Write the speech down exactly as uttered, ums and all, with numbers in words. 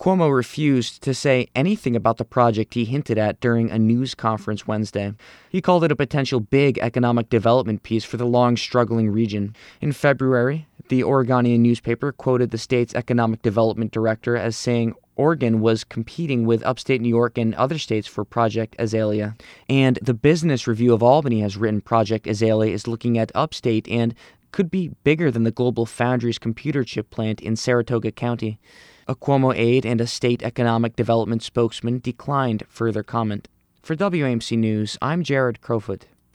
Cuomo refused to say anything about the project he hinted at during a news conference Wednesday. He called it a potential big economic development piece for the long-struggling region. In February, the Oregonian newspaper quoted the state's economic development director as saying Oregon was competing with upstate New York and other states for Project Azalea. And the Business Review of Albany has written Project Azalea is looking at upstate and could be bigger than the Global Foundries computer chip plant in Saratoga County. A Cuomo aide and a state economic development spokesman declined further comment. For W A M C News, I'm Jared Crowfoot.